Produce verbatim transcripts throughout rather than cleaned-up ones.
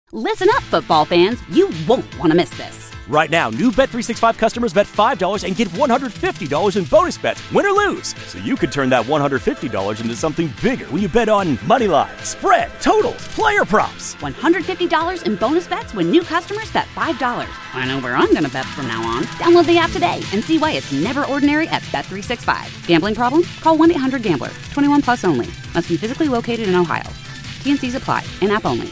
Listen up, football fans. You won't want to miss this. Right now, new Bet three sixty-five customers bet five dollars and get one hundred fifty dollars in bonus bets, win or lose. So you could turn that one hundred fifty dollars into something bigger when you bet on money line, spread, totals, player props. one hundred fifty dollars in bonus bets when new customers bet five dollars. I know where I'm going to bet from now on. Download the app today and see why it's never ordinary at Bet three sixty-five. Gambling problem? Call one eight hundred gambler. twenty-one plus only. Must be physically located in Ohio. T N Cs apply. In-app only.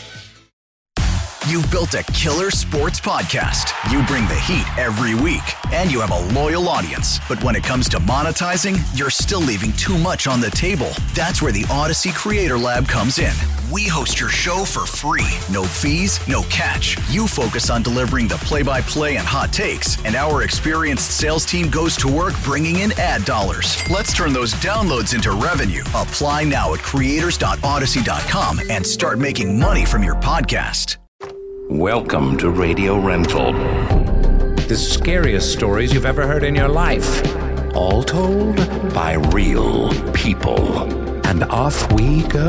You've built a killer sports podcast. You bring the heat every week, and you have a loyal audience. But when it comes to monetizing, you're still leaving too much on the table. That's where the Odyssey Creator Lab comes in. We host your show for free. No fees, no catch. You focus on delivering the play-by-play and hot takes, and our experienced sales team goes to work bringing in ad dollars. Let's turn those downloads into revenue. Apply now at creators dot odyssey dot com and start making money from your podcast. Welcome to Radio Rental. The scariest stories you've ever heard in your life. All told by real people. And off we go.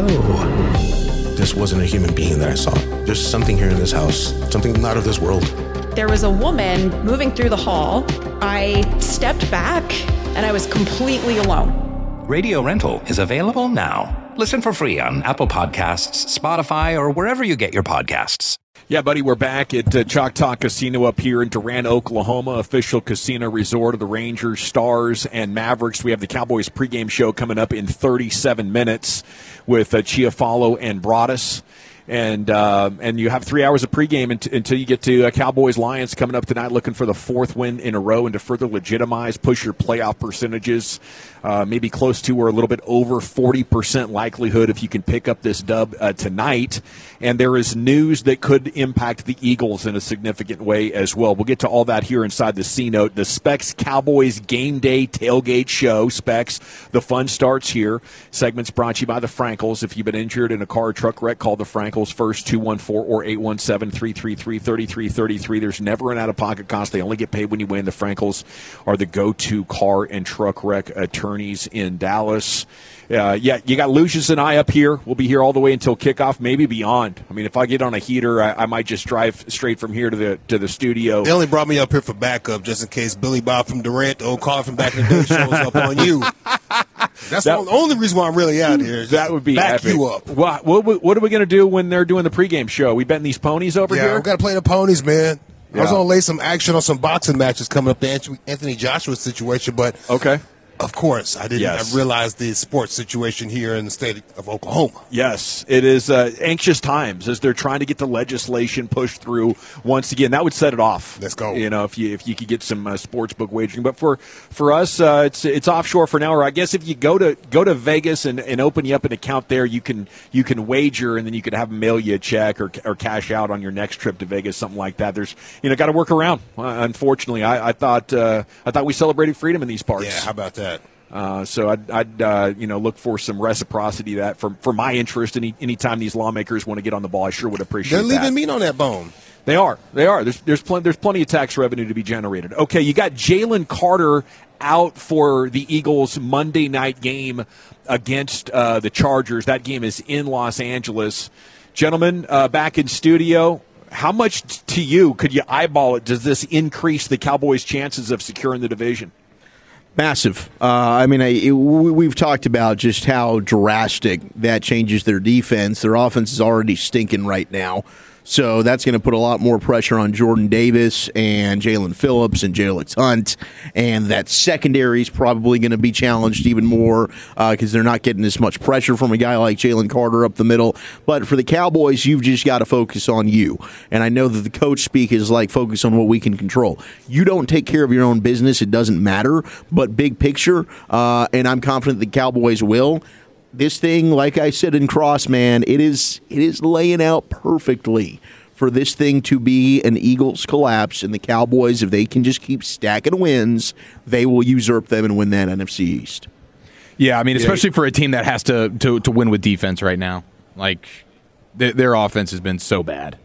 This wasn't a human being that I saw. There's something here in this house. Something not of this world. There was a woman moving through the hall. I stepped back and I was completely alone. Radio Rental is available now. Listen for free on Apple Podcasts, Spotify, or wherever you get your podcasts. Yeah, buddy, we're back at uh, Choctaw Casino up here in Durant, Oklahoma, official casino resort of the Rangers, Stars, and Mavericks. We have the Cowboys pregame show coming up in thirty-seven minutes with uh, Chiafalo and Broadus. And uh, and you have three hours of pregame until, until you get to uh, Cowboys-Lions coming up tonight, looking for the fourth win in a row and to further legitimize, push your playoff percentages, uh, maybe close to or a little bit over forty percent likelihood if you can pick up this dub uh, tonight. And there is news that could impact the Eagles in a significant way as well. We'll get to all that here inside the C-Note. The Specs Cowboys Game Day Tailgate Show. Specs, the fun starts here. Segments brought to you by the Frankels. If you've been injured in a car or truck wreck, call the Frankels first, two one four or eight one seven, three three three, three three three three. There's never an out-of-pocket cost. They only get paid when you win. The Frankels are the go-to car and truck wreck attorneys in Dallas. Uh, yeah, you got Lucius and I up here. We'll be here all the way until kickoff, maybe beyond. I mean, if I get on a heater, I, I might just drive straight from here to the to the studio. They only brought me up here for backup, just in case Billy Bob from Durant, the old car from back in the day, shows up on you. That's that, the only reason why I'm really out here. Is that would be back epic. you up. What, what, what are we going to do when they're doing the pregame show? We betting these ponies over yeah, here? Yeah, we got to play the ponies, man. Yeah. I was going to lay some action on some boxing matches coming up, the Anthony Joshua situation, but okay. Of course, I didn't yes. I realized the sports situation here in the state of Oklahoma. Yes, it is uh, anxious times as they're trying to get the legislation pushed through once again. That would set it off. Let's go. You know, if you if you could get some uh, sports book wagering, but for for us, uh, it's it's offshore for now. Or I guess if you go to go to Vegas and, and open you up an account there, you can you can wager, and then you can have them mail you a check or or cash out on your next trip to Vegas, something like that. There's you know got to work around. Uh, unfortunately, I, I thought uh, I thought we celebrated freedom in these parts. Yeah, how about that? Uh, so I'd, I'd uh, you know, look for some reciprocity that for for my interest. Any anytime these lawmakers want to get on the ball, I sure would appreciate. They're leaving that. meat on that bone. They are. They are. There's there's plenty there's plenty of tax revenue to be generated. Okay, you got Jalen Carter out for the Eagles' Monday night game against uh, the Chargers. That game is in Los Angeles. Gentlemen, uh, back in studio. How much to you could you eyeball it? Does this increase the Cowboys' chances of securing the division? Massive. Uh, I mean, I, it, we've talked about just how drastic that changes their defense. Their offense is already stinking right now. So that's going to put a lot more pressure on Jordan Davis and Jalen Phillips and Jalen Hunt. And that secondary is probably going to be challenged even more because uh, they're not getting as much pressure from a guy like Jalen Carter up the middle. But for the Cowboys, you've just got to focus on you. And I know that the coach speak is like focus on what we can control. You don't take care of your own business, it doesn't matter. But big picture, uh, and I'm confident the Cowboys will. This thing, like I said in Cross, man, it is it is laying out perfectly for this thing to be an Eagles collapse, and the Cowboys, if they can just keep stacking wins, they will usurp them and win that N F C East. Yeah, I mean, especially for a team that has to to, to win with defense right now. Like, th- their offense has been so bad.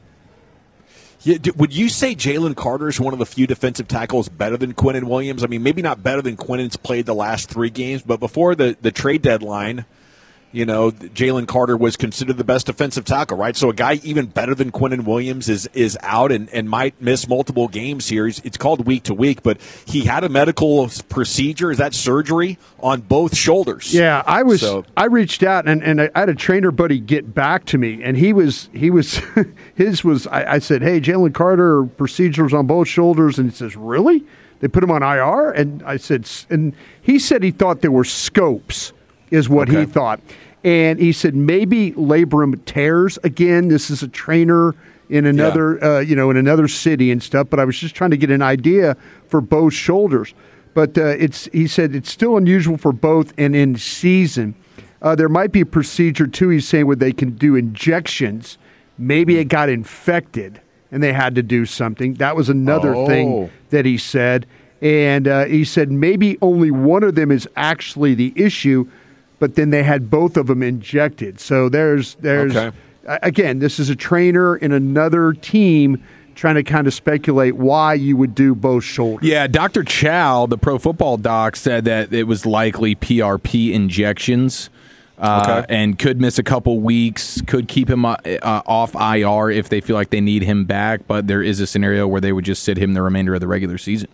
Yeah, would you say Jalen Carter is one of the few defensive tackles better than Quinnen Williams? I mean, maybe not better than Quinnen's played the last three games, but before the, the trade deadline, you know, Jalen Carter was considered the best defensive tackle, right? So a guy even better than Quinnen Williams is is out and, and might miss multiple games here. It's, it's called week to week, but he had a medical procedure, is that surgery, on both shoulders. Yeah, I was. So, I reached out and, and I had a trainer buddy get back to me, and he was he was his was. I, I said, "Hey, Jalen Carter, procedures on both shoulders," and he says, "Really? They put him on I R?" And I said, and he said he thought there were scopes, is what okay. he thought. And he said maybe labrum tears again. This is a trainer in another, yeah. uh, you know, in another city and stuff. But I was just trying to get an idea for both shoulders. But uh, it's he said it's still unusual for both and in season. Uh, there might be a procedure too. He's saying where they can do injections. Maybe it got infected and they had to do something. That was another oh. thing that he said. And uh, he said maybe only one of them is actually the issue. But then they had both of them injected. So there's, there's okay. again, this is a trainer in another team trying to kind of speculate why you would do both shoulders. Yeah, Doctor Chow, the pro football doc, said that it was likely P R P injections uh, okay. and could miss a couple weeks, could keep him uh, off I R if they feel like they need him back. But there is a scenario where they would just sit him the remainder of the regular season.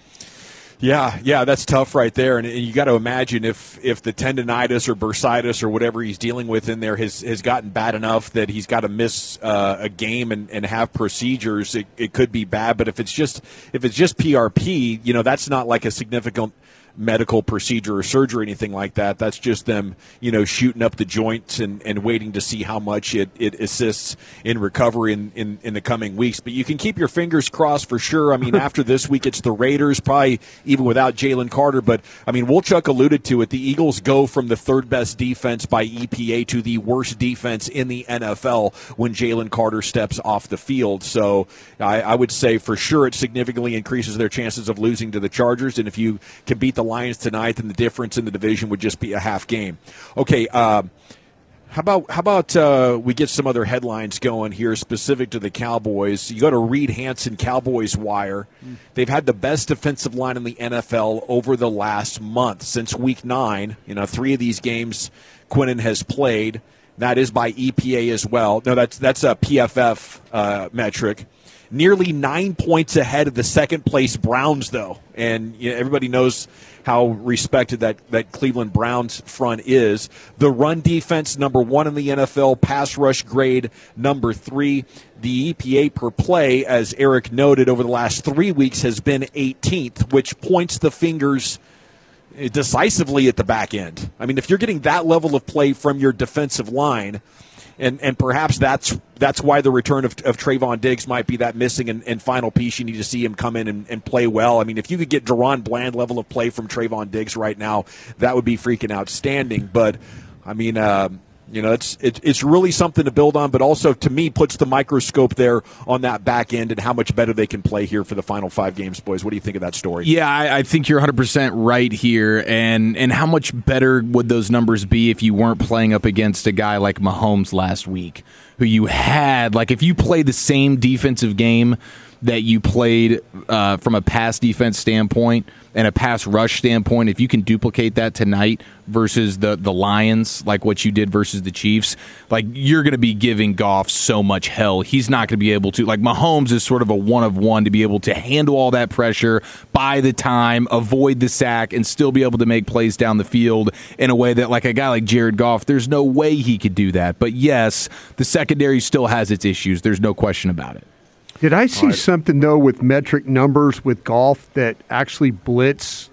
Yeah, yeah, that's tough right there. And, and you got to imagine if, if the tendonitis or bursitis or whatever he's dealing with in there has, has gotten bad enough that he's got to miss uh, a game and, and have procedures, it, it could be bad. But if it's just if it's just P R P, you know, that's not like a significant medical procedure or surgery or anything like that. That's just them, you know, shooting up the joints and, and waiting to see how much it, it assists in recovery in, in, in the coming weeks. But you can keep your fingers crossed for sure. I mean, after this week, it's the Raiders, probably even without Jalen Carter. But, I mean, Wolchuk alluded to it. The Eagles go from the third-best defense by E P A to the worst defense in the N F L when Jalen Carter steps off the field. So I, I would say for sure it significantly increases their chances of losing to the Chargers. And if you can beat the Lions tonight, then the difference in the division would just be a half game. Okay, uh, how about how about uh, we get some other headlines going here specific to the Cowboys? You go to Reed Hansen Cowboys Wire. They've had the best defensive line in the N F L over the last month since week nine. You know, three of these games Quinnen has played. That is by E P A as well. No, that's that's a P F F uh, metric. Nearly nine points ahead of the second-place Browns, though. And you know, everybody knows how respected that, that Cleveland Browns front is. The run defense, number one in the N F L. Pass rush grade, number three. The E P A per play, as Eric noted, over the last three weeks has been eighteenth, which points the fingers decisively at the back end. I mean, if you're getting that level of play from your defensive line, And and perhaps that's that's why the return of, of Trayvon Diggs might be that missing and, and final piece. You need to see him come in and, and play well. I mean, if you could get Deron Bland level of play from Trayvon Diggs right now, that would be freaking outstanding. But, I mean, uh, you know, it's it, it's really something to build on, but also, to me, puts the microscope there on that back end and how much better they can play here for the final five games, boys. What do you think of that story? Yeah, I, I think you're one hundred percent right here. And, and how much better would those numbers be if you weren't playing up against a guy like Mahomes last week, who you had, like, if you play the same defensive game that you played uh, from a pass defense standpoint and a pass rush standpoint, if you can duplicate that tonight versus the, the Lions, like what you did versus the Chiefs, like, you're going to be giving Goff so much hell. He's not going to be able to. Like, Mahomes is sort of a one of one to be able to handle all that pressure, buy the time, avoid the sack, and still be able to make plays down the field in a way that, like, a guy like Jared Goff, there's no way he could do that. But yes, the secondary still has its issues. There's no question about it. Did I see right. something, though, with metric numbers with Goff that actually blitz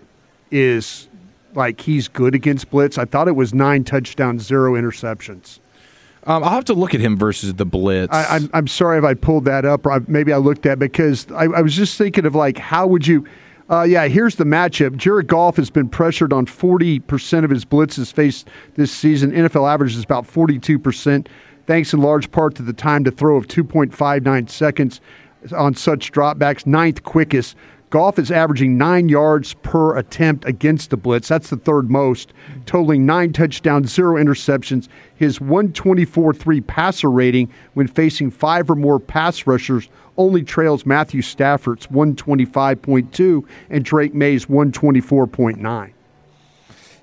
is, like, he's good against blitz? I thought it was nine touchdowns, zero interceptions. Um, I'll have to look at him versus the blitz. I, I'm, I'm sorry if I pulled that up, or I, maybe I looked at it, because I, I was just thinking of, like, how would you uh, – yeah, here's the matchup. Jared Goff has been pressured on forty percent of his blitzes faced this season. N F L average is about forty-two percent. Thanks in large part to the time to throw of two point five nine seconds on such dropbacks, ninth quickest. Goff is averaging nine yards per attempt against the blitz. That's the third most, totaling nine touchdowns, zero interceptions. His one twenty-four point three passer rating when facing five or more pass rushers only trails Matthew Stafford's one twenty-five point two and Drake May's one twenty-four point nine.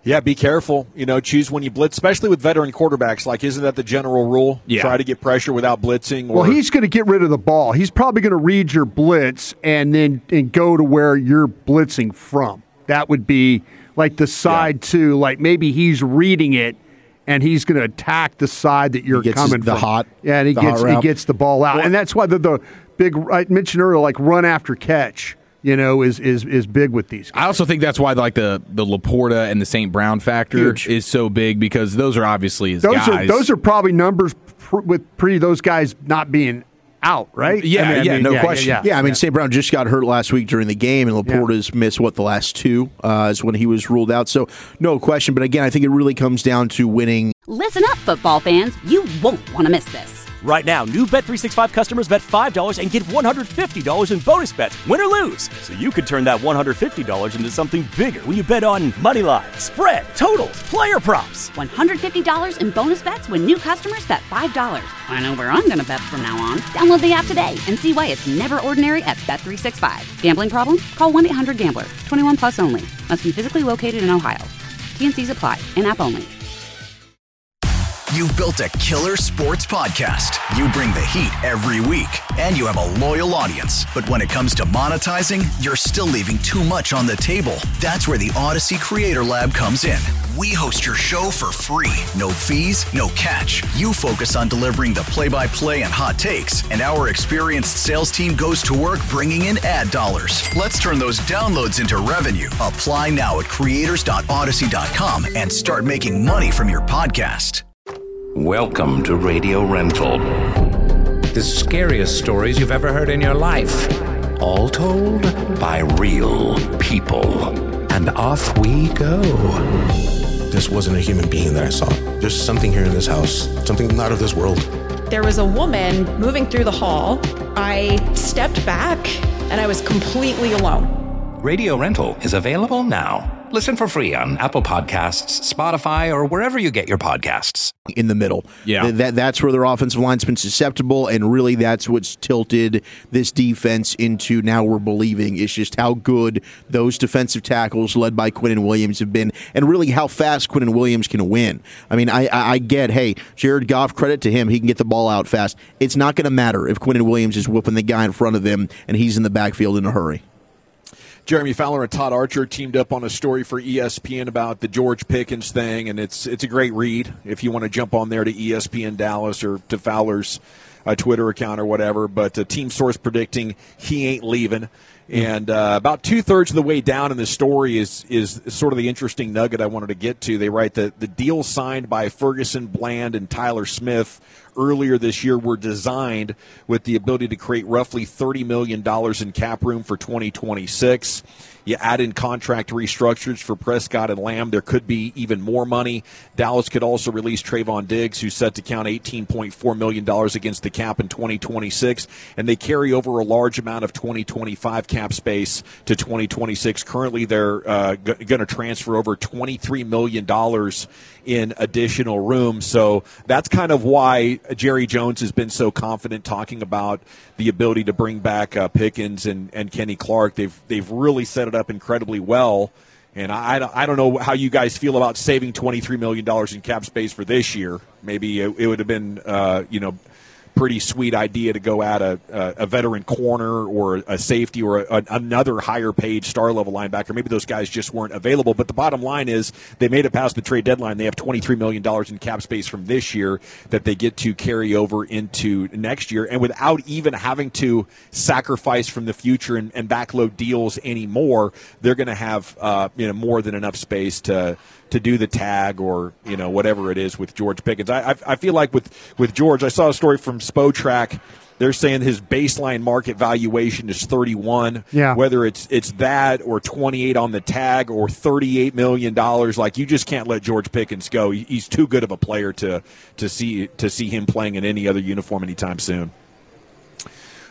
Yeah, be careful. You know, choose when you blitz, especially with veteran quarterbacks. Like, isn't that the general rule? Yeah. Try to get pressure without blitzing. Or... Well, he's going to get rid of the ball. He's probably going to read your blitz and then and go to where you're blitzing from. That would be like the side yeah. two. Like maybe he's reading it and he's going to attack the side that you're he gets coming his, the from. hot. Yeah, and he gets he gets the ball out, well, and that's why the, the big I mentioned earlier, like run after catch. You know, is is is big with these guys. I also think that's why like the the Laporta and the Saint Brown factor Huge. is so big, because those are obviously his those guys. Are, those are probably numbers pr- with pre those guys not being out, right? Yeah, I mean, yeah, I mean, no yeah, question. Yeah, yeah, yeah I mean, yeah. Saint Brown just got hurt last week during the game, and Laporta's yeah. missed, what, the last two uh, is when he was ruled out. So, no question. But again, I think it really comes down to winning. Listen up, football fans. You won't want to miss this. Right now, new Bet three sixty-five customers bet five dollars and get one hundred fifty dollars in bonus bets, win or lose. So you could turn that one hundred fifty dollars into something bigger when you bet on money line, spread, totals, player props. one hundred fifty dollars in bonus bets when new customers bet five dollars. I know where I'm going to bet from now on. Download the app today and see why it's never ordinary at Bet three sixty-five. Gambling problem? Call one eight hundred gambler. twenty-one plus only. Must be physically located in Ohio. T and C's apply. In-app only. You've built a killer sports podcast. You bring the heat every week, and you have a loyal audience. But when it comes to monetizing, you're still leaving too much on the table. That's where the Odyssey Creator Lab comes in. We host your show for free. No fees, no catch. You focus on delivering the play-by-play and hot takes, and our experienced sales team goes to work bringing in ad dollars. Let's turn those downloads into revenue. Apply now at creators dot odyssey dot com and start making money from your podcast. Welcome to Radio Rental. The scariest stories you've ever heard in your life. All told by real people. And off we go. This wasn't a human being that I saw. There's something here in this house. Something not of this world. There was a woman moving through the hall. I stepped back and I was completely alone. Radio Rental is available now. Listen for free on Apple Podcasts, Spotify, or wherever you get your podcasts. In the middle. Yeah. Th- that, that's where their offensive line's been susceptible, and really that's what's tilted this defense into now we're believing is just how good those defensive tackles led by Quinnen Williams have been, and really how fast Quinnen Williams can win. I mean, I, I, I get, hey, Jared Goff, credit to him, he can get the ball out fast. It's not going to matter if Quinnen Williams is whooping the guy in front of him and he's in the backfield in a hurry. Jeremy Fowler and Todd Archer teamed up on a story for E S P N about the George Pickens thing, and it's it's a great read if you want to jump on there to E S P N Dallas or to Fowler's uh, Twitter account or whatever. But a team source predicting he ain't leaving. And uh, about two-thirds of the way down in the story is is sort of the interesting nugget I wanted to get to. They write that the deals signed by Ferguson, Bland, and Tyler Smith earlier this year were designed with the ability to create roughly thirty million dollars in cap room for twenty twenty-six. You add in contract restructures for Prescott and Lamb, there could be even more money. Dallas could also release Trayvon Diggs, who's set to count eighteen point four million dollars against the cap in twenty twenty-six, and they carry over a large amount of twenty twenty-five cap space to twenty twenty-six. Currently, they're uh, g- going to transfer over twenty-three million dollars in additional room. So that's kind of why Jerry Jones has been so confident talking about the ability to bring back uh, Pickens and, and Kenny Clark. They've they've really set it up incredibly well. And I, I, don't, I don't know how you guys feel about saving twenty-three million dollars in cap space for this year. Maybe it, it would have been, uh, you know, pretty sweet idea to go at a, a, a veteran corner or a safety or a, a, another higher-paid star-level linebacker. Maybe those guys just weren't available. But the bottom line is they made it past the trade deadline. They have twenty-three million dollars in cap space from this year that they get to carry over into next year. And without even having to sacrifice from the future and, and backload deals anymore, they're going to have uh, you know more than enough space to – to do the tag or, you know, whatever it is with George Pickens. I, I, I feel like with, with George, I saw a story from Spotrac. They're saying his baseline market valuation is thirty-one. Yeah. Whether it's it's that or twenty-eight on the tag or thirty-eight million dollars, like you just can't let George Pickens go. He's too good of a player to to see to see him playing in any other uniform anytime soon.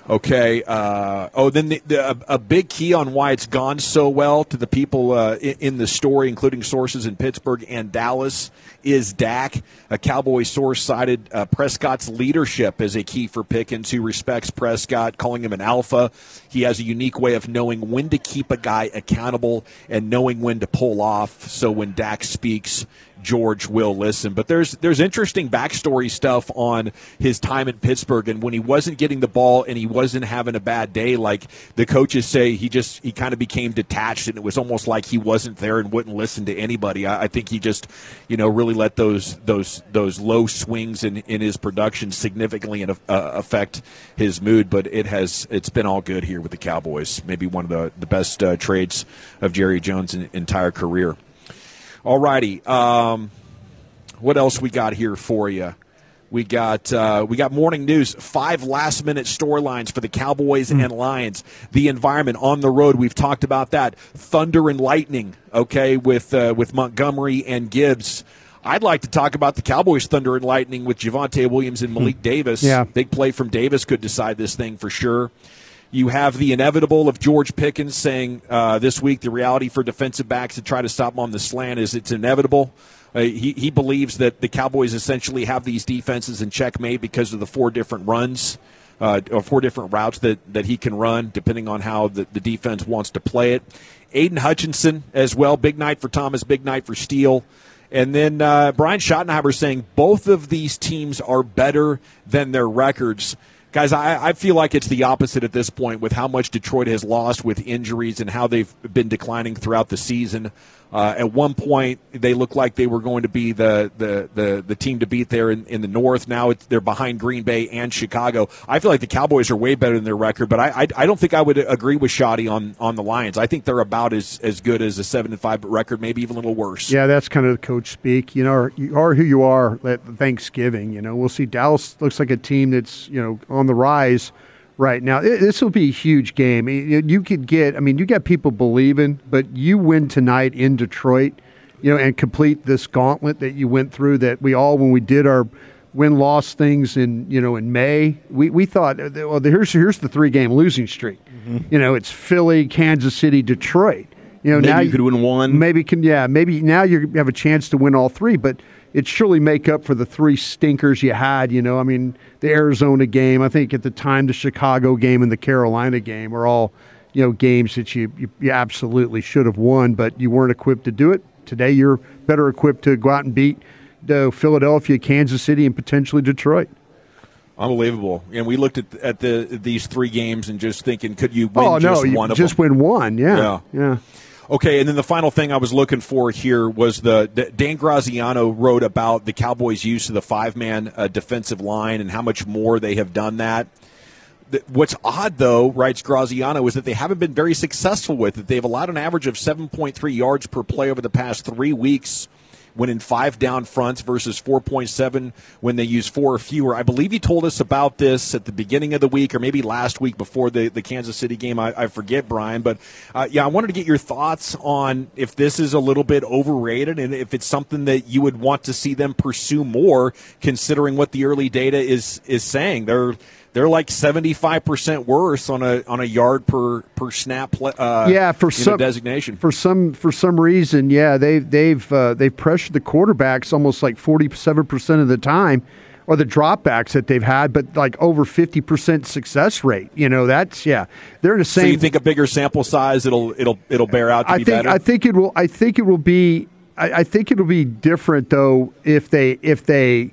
Okay. Uh, oh, then the, the, a, a big key on why it's gone so well to the people uh, in, in the story, including sources in Pittsburgh and Dallas, is Dak. A Cowboy source cited uh, Prescott's leadership as a key for Pickens, who respects Prescott, calling him an alpha. He has a unique way of knowing when to keep a guy accountable and knowing when to pull off. So when Dak speaks, George will listen. But there's there's interesting backstory stuff on his time in Pittsburgh, and when he wasn't getting the ball and he wasn't having a bad day, like the coaches say, he just he kind of became detached, and it was almost like he wasn't there and wouldn't listen to anybody. I, I think he just, you know, really let those those those low swings in, in his production significantly uh, affect his mood. But it has it's been all good here with the Cowboys. Maybe one of the the best uh, trades of Jerry Jones' entire career. All righty. Um, what else we got here for you? We got uh, we got morning news. Five last minute storylines for the Cowboys mm. and Lions. The environment on the road. We've talked about that. Thunder and lightning. Okay, with uh, with Montgomery and Gibbs. I'd like to talk about the Cowboys Thunder and Lightning with Javonte Williams and Malik mm. Davis. Yeah. Big play from Davis could decide this thing for sure. You have the inevitable of George Pickens saying uh, this week the reality for defensive backs to try to stop him on the slant is it's inevitable. Uh, he, he believes that the Cowboys essentially have these defenses in checkmate because of the four different runs uh, or four different routes that, that he can run depending on how the, the defense wants to play it. Aiden Hutchinson as well. Big night for Thomas, big night for Steele. And then uh, Brian Schottenheimer saying both of these teams are better than their records. Guys, I, I feel like it's the opposite at this point with how much Detroit has lost with injuries and how they've been declining throughout the season. Uh, at one point, they looked like they were going to be the the, the, the team to beat there in, in the North. Now it's, they're behind Green Bay and Chicago. I feel like the Cowboys are way better than their record, but I I, I don't think I would agree with Shoddy on, on the Lions. I think they're about as, as good as a seven and five record, maybe even a little worse. Yeah, that's kind of the coach speak. You know, you are who you are at Thanksgiving. You know, we'll see. Dallas looks like a team that's, you know, on the rise right now. This will be a huge game. You could get, I mean, you got people believing, but you win tonight in Detroit, you know, and complete this gauntlet that you went through that we all, when we did our win-loss things in, you know, in May, we, we thought, well, here's, here's the three-game losing streak. Mm-hmm. You know, it's Philly, Kansas City, Detroit. You know, maybe now you could win one. Maybe can, yeah, maybe now you have a chance to win all three, but it surely make up for the three stinkers you had. You know, I mean, the Arizona game, I think at the time the Chicago game and the Carolina game are all, you know, games that you, you, you absolutely should have won, but you weren't equipped to do it. Today you're better equipped to go out and beat uh, Philadelphia, Kansas City, and potentially Detroit. Unbelievable. And we looked at at the these three games and just thinking, could you win oh, just no, one of just them? Just win one, yeah. Yeah. yeah. Okay, and then the final thing I was looking for here was the, the Dan Graziano wrote about the Cowboys' use of the five-man uh, defensive line and how much more they have done that. The, what's odd, though, writes Graziano, is that they haven't been very successful with it. They've allowed an average of seven point three yards per play over the past three weeks when in five down fronts versus four point seven when they use four or fewer. I believe you told us about this at the beginning of the week or maybe last week before the, the Kansas City game. I, I forget, Brian. But, uh, yeah, I wanted to get your thoughts on if this is a little bit overrated and if it's something that you would want to see them pursue more considering what the early data is is saying. They're They're like seventy-five percent worse on a on a yard per per snap. Uh, yeah, for some designation. For some for some reason, yeah, they've they've uh, they've pressured the quarterbacks almost like forty-seven percent of the time, or the dropbacks that they've had, but like over fifty percent success rate. You know, that's yeah, they're in the same. So you think a bigger sample size, it'll it'll it'll bear out to I be think, better? I think it will. I think it will be. I, I think it'll be different though if they if they.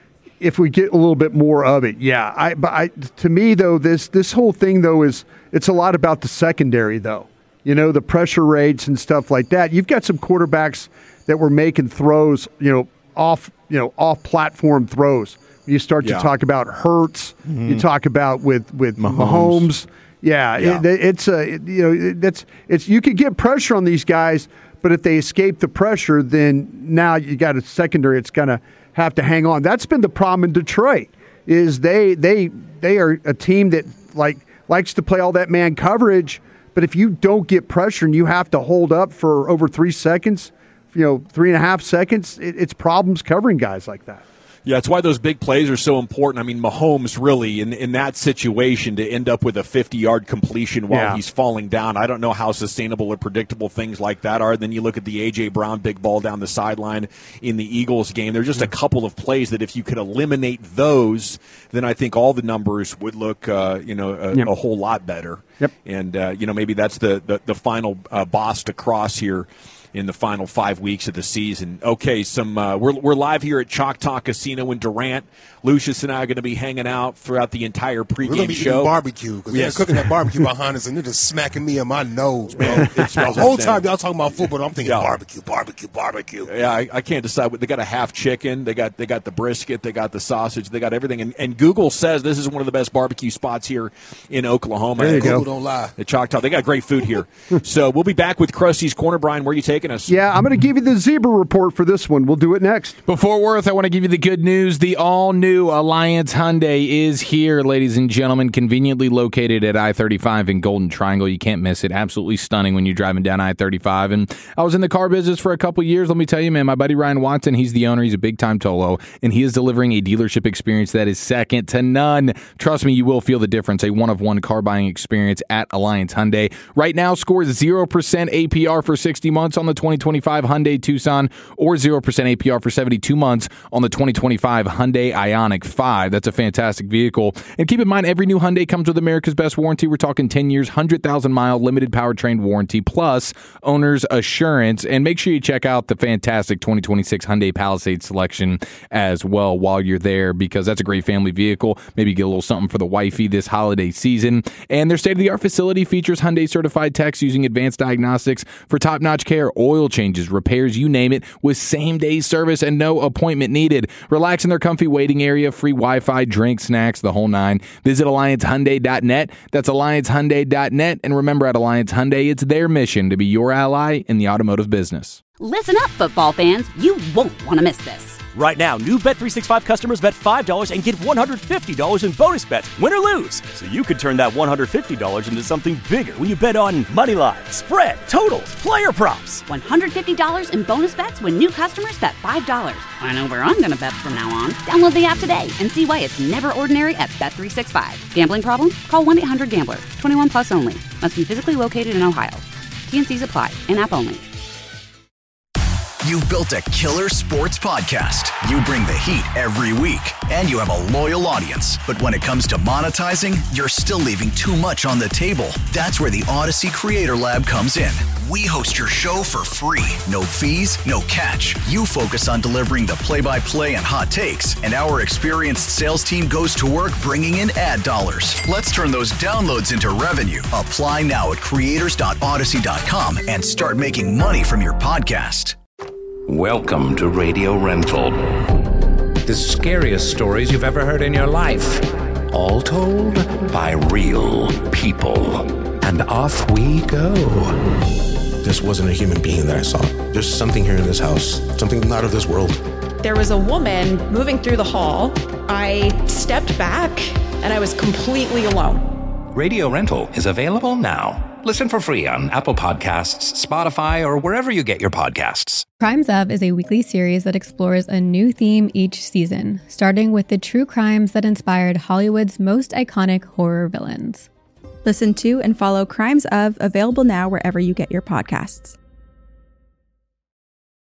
If we get a little bit more of it, yeah. I, but I, to me, though, this this whole thing, though, is it's a lot about the secondary, though. You know, the pressure rates and stuff like that. You've got some quarterbacks that were making throws, you know, off, you know, off-platform throws. You start yeah. to talk about Hurts. Mm-hmm. You talk about with with Mahomes. Mahomes. Yeah, yeah. It, it's a you know that's it's you could get pressure on these guys, but if they escape the pressure, then now you got a secondary. It's gonna have to hang on. That's been the problem in Detroit. Is they they they are a team that like likes to play all that man coverage, but if you don't get pressure and you have to hold up for over three seconds, you know, three and a half seconds, it, it's problems covering guys like that. Yeah, it's why those big plays are so important. I mean, Mahomes really, in, in that situation, to end up with a fifty-yard completion while Yeah. he's falling down, I don't know how sustainable or predictable things like that are. Then you look at the A J. Brown big ball down the sideline in the Eagles game. There's just a couple of plays that if you could eliminate those, then I think all the numbers would look, uh, you know, a, Yep. a whole lot better. Yep. And, uh, you know, maybe that's the, the, the final uh, boss to cross here in the final five weeks of the season. Okay, some uh, we're we're live here at Choctaw Casino in Durant. Lucius and I are going to be hanging out throughout the entire pregame We're gonna be show. eating barbecue because Yes. they're cooking that barbecue behind us and they're just smacking me in my nose, bro. It's the whole time y'all talking about football, I'm thinking Yeah. barbecue, barbecue, barbecue. Yeah, I, I can't decide. What they got a half chicken. They got they got the brisket. They got the sausage. They got everything. And, and Google says this is one of the best barbecue spots here in Oklahoma. There you Google go. don't lie. The Choctaw. They got great food here. So we'll be back with Krusty's Corner. Brian, where are you taking us? Yeah, I'm going to give you the zebra report for this one. We'll do it next. Before Worth, I want to give you the good news. The all-new Alliance Hyundai is here, ladies and gentlemen, conveniently located at I thirty-five in Golden Triangle. You can't miss it. Absolutely stunning when you're driving down I thirty-five. And I was in the car business for a couple years. Let me tell you, man, my buddy Ryan Watson, he's the owner. He's a big-time Tolo, and he is delivering a dealership experience that is second to none. Trust me, you will feel the difference. A one-of-one car buying experience at Alliance Hyundai. Right now, score zero percent A P R for sixty months on the twenty twenty-five Hyundai Tucson or zero percent A P R for seventy-two months on the twenty twenty-five Hyundai Ioniq five. That's a fantastic vehicle. And keep in mind, every new Hyundai comes with America's Best Warranty. We're talking ten years, one hundred thousand mile limited powertrain warranty plus owner's assurance. And make sure you check out the fantastic twenty twenty-six Hyundai Palisade selection as well while you're there, because that's a great family vehicle. Maybe get a little something for the wifey this holiday season. And their state-of-the-art facility features Hyundai certified techs using advanced diagnostics for top-notch care, oil changes, repairs, you name it, with same-day service and no appointment needed. Relax in their comfy waiting area, free Wi-Fi, drinks, snacks, the whole nine. Visit Alliance Hyundai dot net. That's Alliance Hyundai dot net. And remember, at Alliance Hyundai, it's their mission to be your ally in the automotive business. Listen up, football fans. You won't want to miss this. Right now, new Bet three sixty-five customers bet five dollars and get one hundred fifty dollars in bonus bets, win or lose. So you could turn that one hundred fifty dollars into something bigger when you bet on money line, spread, totals, player props. one hundred fifty dollars in bonus bets when new customers bet five dollars. I know where I'm going to bet from now on. Download the app today and see why it's never ordinary at Bet three sixty-five. Gambling problem? Call one eight hundred gambler. twenty-one plus only. Must be physically located in Ohio. T and Cs apply. In-app only. You've built a killer sports podcast. You bring the heat every week, and you have a loyal audience. But when it comes to monetizing, you're still leaving too much on the table. That's where the Odyssey Creator Lab comes in. We host your show for free. No fees, no catch. You focus on delivering the play-by-play and hot takes, and our experienced sales team goes to work bringing in ad dollars. Let's turn those downloads into revenue. Apply now at creators dot odyssey dot com and start making money from your podcast. Welcome to Radio Rental. The scariest stories you've ever heard in your life. All told by real people. And off we go. This wasn't a human being that I saw. There's something here in this house, something not of this world. There was a woman moving through the hall. I stepped back and I was completely alone. Radio Rental is available now. Listen for free on Apple Podcasts, Spotify, or wherever you get your podcasts. Crimes Of is a weekly series that explores a new theme each season, starting with the true crimes that inspired Hollywood's most iconic horror villains. Listen to and follow Crimes Of, available now wherever you get your podcasts.